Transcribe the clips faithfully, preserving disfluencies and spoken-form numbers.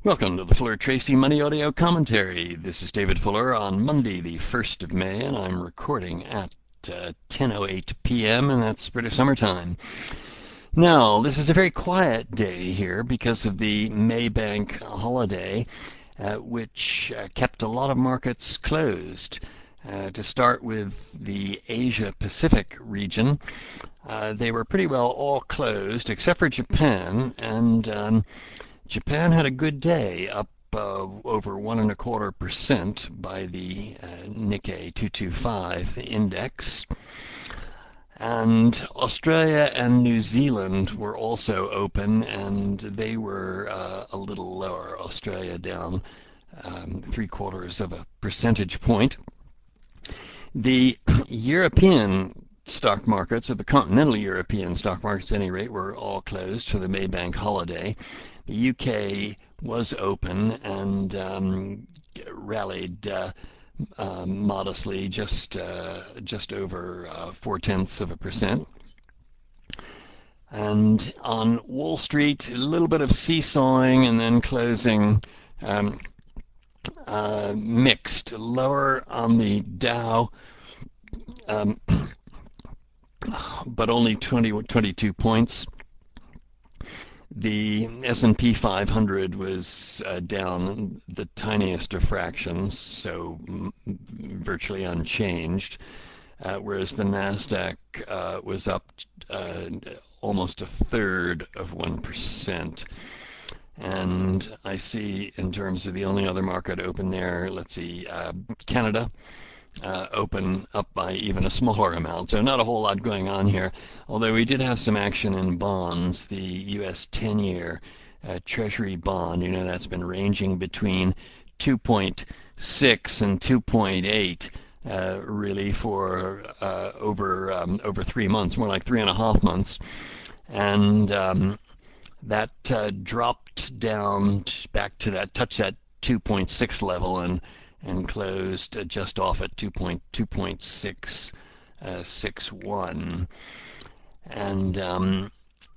Welcome to the Fuller Tracy Money Audio Commentary. This is David Fuller on Monday, the first of May, and I'm recording at uh, ten oh eight p m, and that's British summertime. Now, this is a very quiet day here because of the Maybank holiday, uh, which uh, kept a lot of markets closed. Uh, to start with the Asia-Pacific region, uh, they were pretty well all closed except for Japan, and um, Japan had a good day, up uh, over one and a quarter percent by the uh, Nikkei two twenty-five index. And Australia and New Zealand were also open, and they were uh, a little lower. Australia down um, three quarters of a percentage point. The European stock markets, or the continental European stock markets at any rate, were all closed for the Maybank holiday. The U K was open and um, rallied uh, uh, modestly, just uh, just over uh, four tenths of a percent. And on Wall Street, a little bit of seesawing and then closing um, uh, mixed, lower on the Dow, um, but only twenty, twenty-two points. The S and P five hundred was uh, down the tiniest of fractions, so m- virtually unchanged, uh, whereas the Nasdaq uh, was up uh, almost a third of one percent. And I see, in terms of the only other market open there, let's see, uh, Canada. Uh, open up by even a smaller amount. So not a whole lot going on here, although we did have some action in bonds. The U S ten-year uh, Treasury bond, you know, that's been ranging between two point six and two point eight uh, really for uh, over um, over three months, more like three and a half months. And um, that uh, dropped down back to that, touched that two point six level, and and closed uh, just off at two point six six one. And um,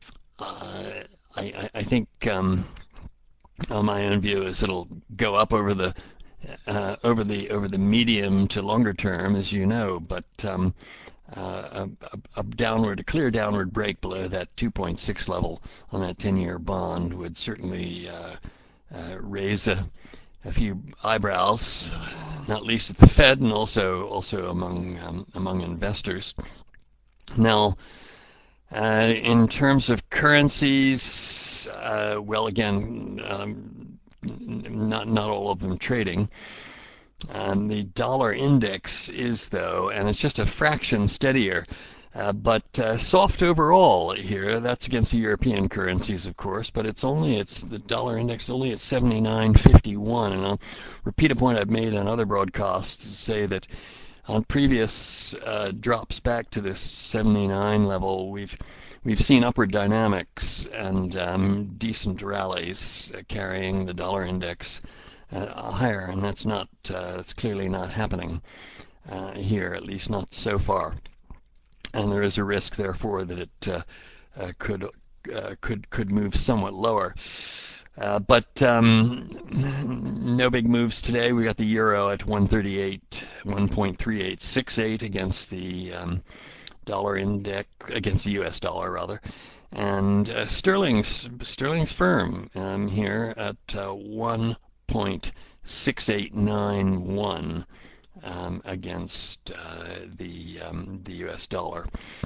uh, I, I think um, uh, my own view is it'll go up over the uh, over the over the medium to longer term, as you know, but um, uh, a, a downward, a clear downward break below that two point six level on that ten-year bond would certainly uh, uh, raise a a few eyebrows, not least at the Fed and also also among um, among investors. Now, uh, in terms of currencies, uh, well, again, um, not not all of them trading. Um, the dollar index is, though, and it's just a fraction steadier. Uh, but uh, soft overall here. That's against the European currencies, of course, but it's only it's the dollar index only at seventy-nine fifty-one. And I'll repeat a point I've made on other broadcasts to say that on previous uh, drops back to this seventy-nine level, we've we've seen upward dynamics and um, decent rallies uh, carrying the dollar index uh, higher, and that's not uh, that's clearly not happening uh, here, at least not so far. And there is a risk, therefore, that it uh, uh, could uh, could could move somewhat lower. Uh, but um, no big moves today. We got the euro at one thirty-eight, one point three eight six eight against the um, dollar index, against the U S dollar rather, and uh, sterling's sterling's firm um, here at uh, one point six eight nine one. Um, against uh, the um, the U S dollar.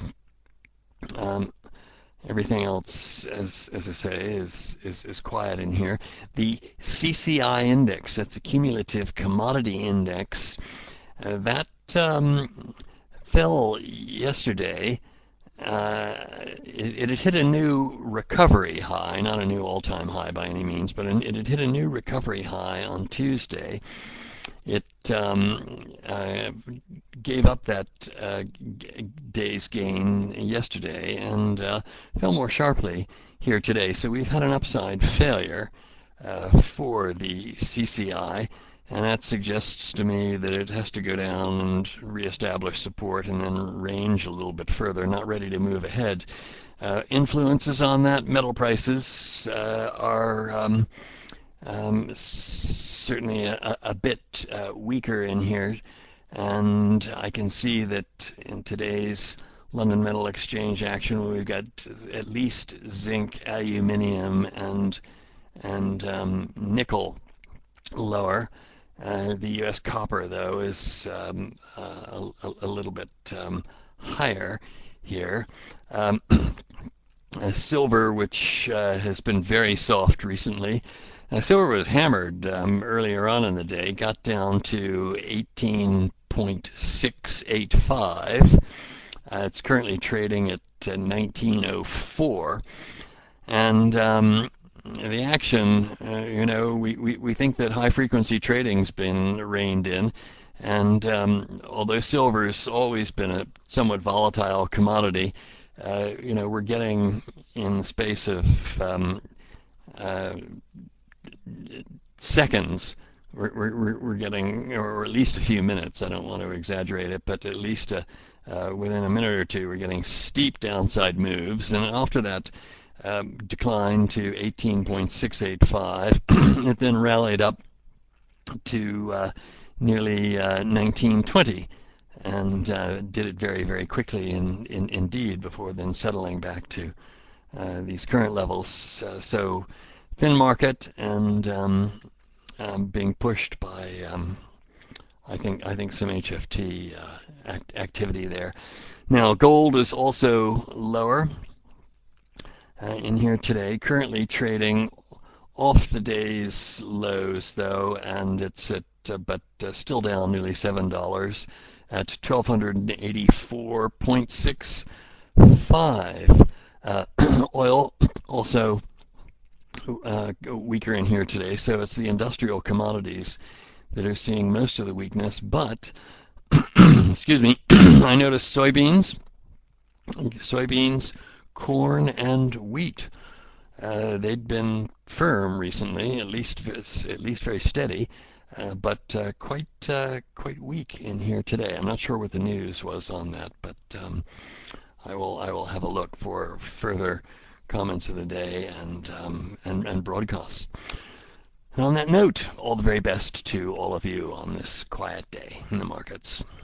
Um, everything else, as as I say, is, is is quiet in here. The C C I index, that's a cumulative commodity index, uh, that um, fell yesterday. Uh, it, it had hit a new recovery high, not a new all-time high by any means, but it had hit a new recovery high on Tuesday. It um, uh, gave up that uh, g- day's gain yesterday and uh, fell more sharply here today. So we've had an upside failure uh, for the C C I, and that suggests to me that it has to go down and reestablish support and then range a little bit further, not ready to move ahead. Uh, influences on that, metal prices uh, are um, um, certainly a, a bit uh, weaker in here, and I can see that in today's London Metal Exchange action, we've got at least zinc, aluminium, and and um, nickel lower. Uh, the U S copper, though, is um, uh, a, a little bit um, higher here. Um, uh, silver, which uh, has been very soft recently. Uh, silver was hammered um, earlier on in the day, got down to eighteen point six eight five. Uh, it's currently trading at uh, nineteen oh four. And um, the action, uh, you know, we, we, we think that high frequency trading's been reined in. And um, although silver's always been a somewhat volatile commodity, uh, you know, we're getting in the space of um, uh, seconds, we're, we're, we're getting, or at least a few minutes, I don't want to exaggerate it, but at least a, uh, within a minute or two, we're getting steep downside moves. And after that um, decline to eighteen point six eight five, it then rallied up to uh, nearly uh, nineteen twenty and uh, did it very, very quickly in, in, indeed before then settling back to uh, these current levels. Uh, so thin market and um, um, being pushed by um, I think I think some H F T uh, act- activity there. Now gold is also lower uh, in here today, currently trading off the day's lows though, and it's at uh, but uh, still down nearly seven dollars at twelve eighty-four point six five. Uh, oil also uh, weaker in here today, so it's the industrial commodities that are seeing most of the weakness. But excuse me, I noticed soybeans, soybeans, corn, and wheat. Uh, they'd been firm recently, at least at least very steady, uh, but uh, quite uh, quite weak in here today. I'm not sure what the news was on that, but um, I will I will have a look for further comments of the day and um, and, and broadcasts. And on that note, all the very best to all of you on this quiet day in the markets.